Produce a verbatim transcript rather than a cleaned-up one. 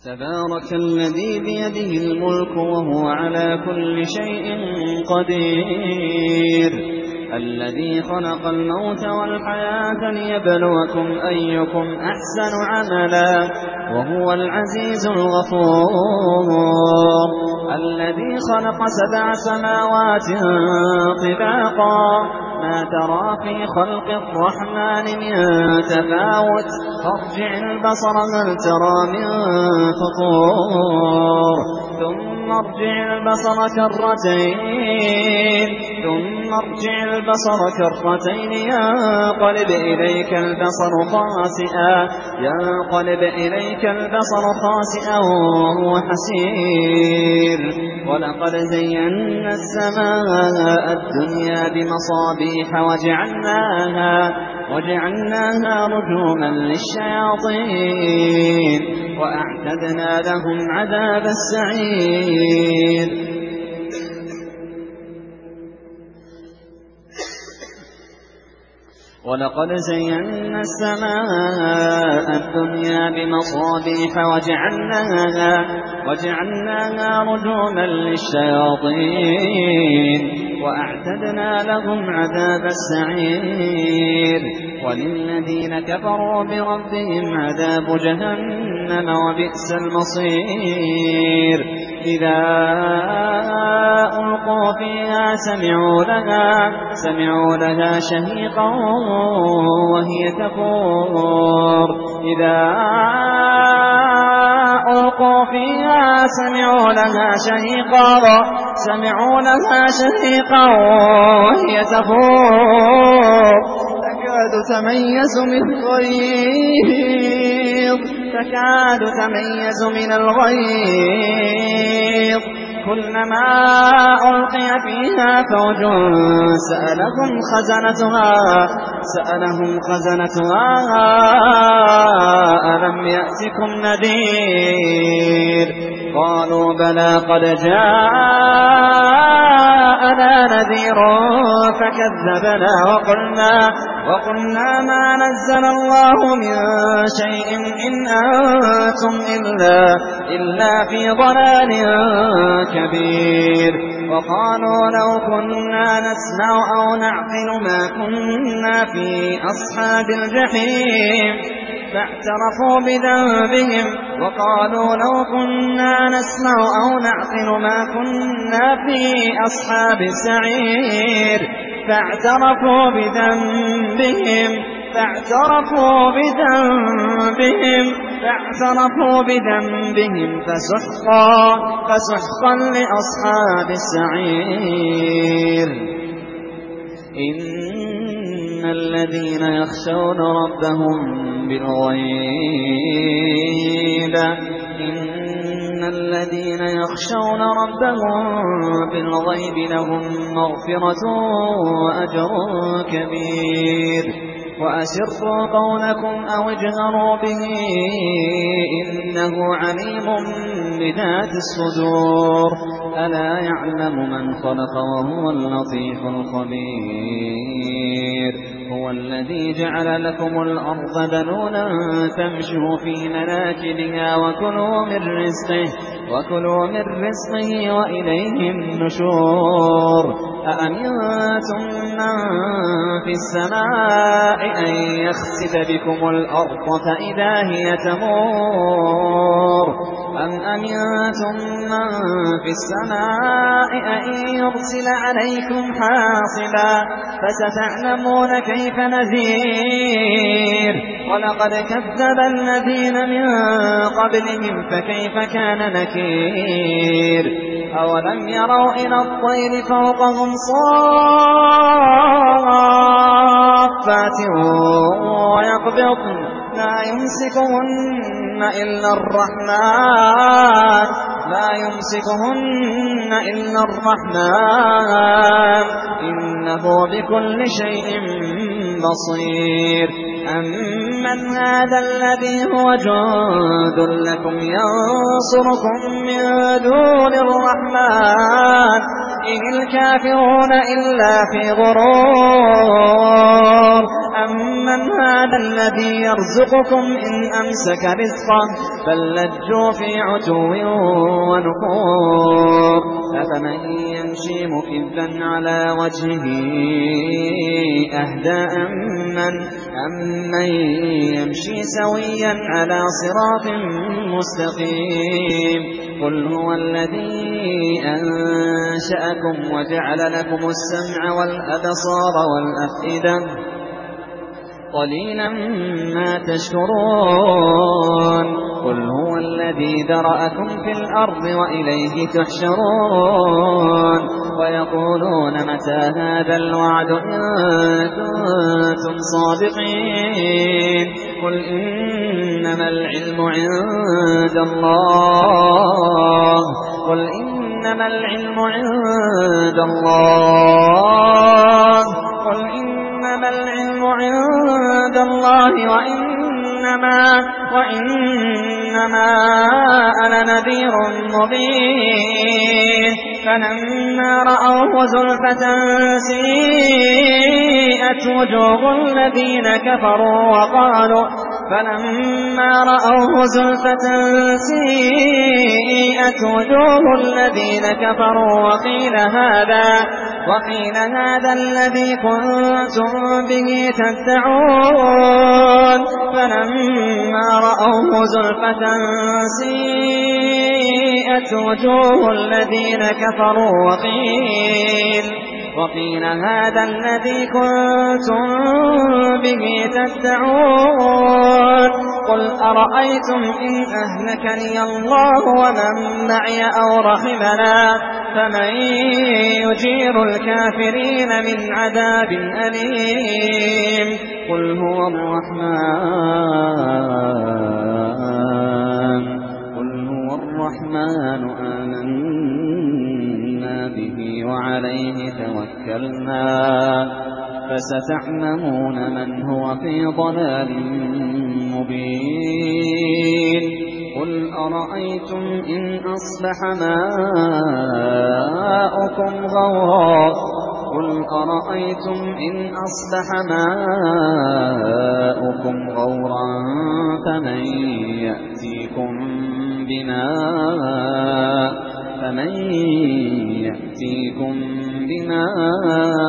تبارك الذي بيده الملك وهو على كل شيء قدير الذي خلق الموت والحياة ليبلوكم أيكم أحسن عملا وهو العزيز الغفور الذي خلق سبع سماوات طباقا ما ترى في خلق الرحمن من تفاوت فارجع البصر هل ترى من فطور ثم ارجع البصر كرتين ثم ارجع البصر كرتين ينقلب إليك البصر خاسئا ينقلب إليك البصر خاسئا وهو حسير ولقد زينا السماء الدنيا بمصابيح وجعلناها وجعلناها رجوما للشياطين وأعتدنا لهم عذاب السعير ولقد زينا السماء الدنيا بمصابيح وجعلناها وجعلناها رجوما للشياطين وأعتدنا لهم عذاب السعير وللذين كفروا بربهم عذاب جهنم وبئس المصير إذا ألقوا فيها سمعوا لها سمعوا لها شهيقا وهي تفور إذا ألقوا فيها سمعوا لها شهيقا سمعوا لها شهيقا وهي تفور تكاد تميز من الغيظ تكاد تميز من الغيظ كلما ألقي فيها فوج سألهم خزنتها سألهم خزنتها ألم يأتكم نذير قالوا بلى قد جاءنا نذير فكذبنا وقلنا وقلنا ما نزل الله من شيء إن أنتم إلا, إلا في ضلال كبير وقالوا لو كنا نسمع أو نعقل ما كنا في أصحاب الجحيم فاعترفوا بذنبهم وقالوا لو كنا نسمع أو نعقل ما كنا في أصحاب السعير فاعترفوا بذنبهم فاعترفوا بذنبهم فاعترفوا بذنبهم فسحقا فسحقا لأصحاب السعير إن الذين يخشون ربهم بالغيب إن الذين يخشون ربهم بالغيب لهم مغفرة وأجر كبير وأسروا قولكم أو اجهروا به إنه عليم بذات الصدور ألا يعلم من خلق وهو اللطيف الخبير هو الذي جعل لكم الأرض ذلولا فامشوا في مناكبها وكلوا من رزقه وكلوا من رزقه وإليه النشور أأمنتم من في السماء أن يخسف بكم الأرض فإذا هي تمور أم أمنتم من في السماء أن يرسل عليكم حاصبا فستعلمون كيف نذير ولقد كذب الذين من قبلهم فكيف كان نكير أولم يروا إلى الطير فوقهم صافات ويقبضن لا يمسكهن إلا الرحمن لا يمسكهن إلا الرحمن إنه بكل شيء بصير أمن هذا الذي هو جند لكم ينصركم من دون الرحمن إن الكافرون إلا في غرور أمن هذا الذي يرزقكم إن أمسك رزقه بل لجوا في عتو ونفور أفمن يمشي مكبا على وجهه أهدى أمن أمن يمشي سويا على صراط مستقيم قل هو الذي أنشأكم وجعل لكم السمع والأبصار والأفئدة قليلا ما تشكرون قل هو الذي ذرأكم في الأرض وإليه تحشرون ويقولون متى هذا الوعد إن كنتم صادقين قل إنما العلم عند الله قل إنما العلم عند الله قل إنما العلم عند الله وإنما وإنما أنا نذير مبين فلما رأوه زلفة سيئت وجوه الذين كفروا وقالوا فلما رأوه زلفة سيئت وجوه الذين كفروا وقيل هذا وقيل هذا الذي كنتم به تدعون فلما رأوه زلفة سيئت وجوه الذين كفروا وقيل وقيل هذا الذي كنتم به تدعون قل أرأيتم إن أهلكني الله ومن معي أو رحمنا فمن يجير الكافرين من عذاب أليم قل هو الرحمن قل هو الرحمن آمنا به وعليه توكلنا فستعلمون من هو في ضلال مبين قل أرأيتم إن أصبح ماؤكم غورا قل أرأيتم إن أصبح ماؤكم غورا فمن يأتيكم بماء فمن يأتيكم بماء